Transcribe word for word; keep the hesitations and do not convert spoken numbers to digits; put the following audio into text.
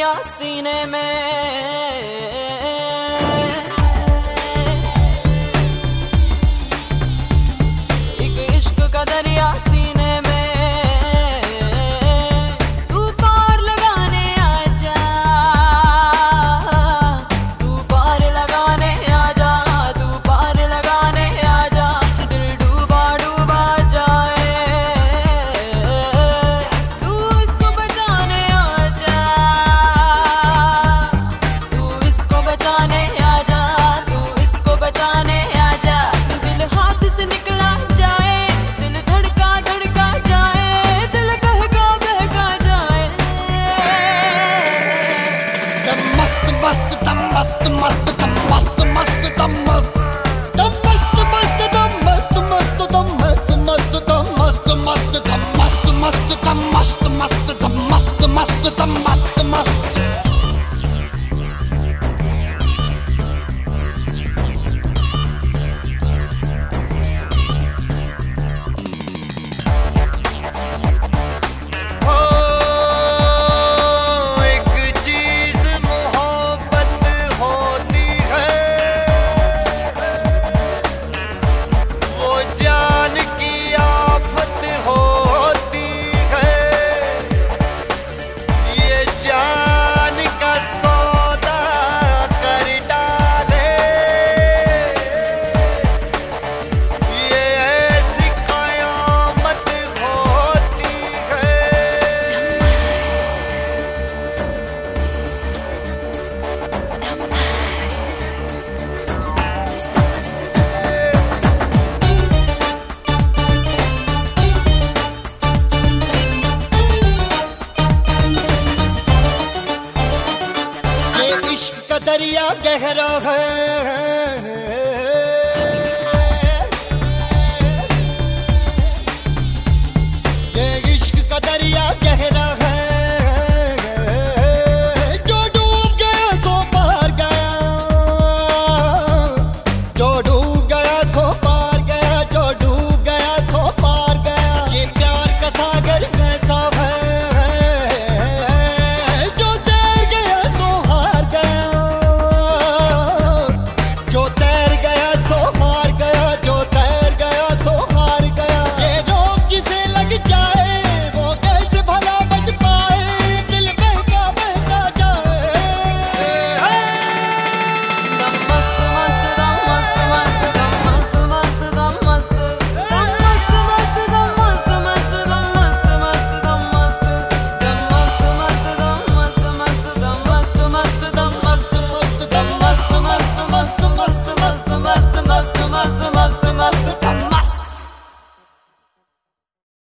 दरिया सीने में, एक इश्क का दरिया सीने में, तू पार लगाने आजा, तू पार लगाने आजा, तू पार लगाने आजा, दिल डूबा डूबा जाए, तू इसको बचाने आजा, तू इसको बचाने आजा, तू इसको बचाने आजा, दिल हाथ से निकला जाए, दिल धड़का धड़का जाए, दिल बहका बहका जाए। दम मस्त मस्त दम मस्त मस्त दम मस्त मस्त दम मस्त दम मस्त मस्त दम मस्त मस्त दम मस्त मस्त दम मस्त मस्त दम मस्त मस्त दम मस्त मस्त दम मस्त मस्त दम मस्त मस्त। दरिया गहरा है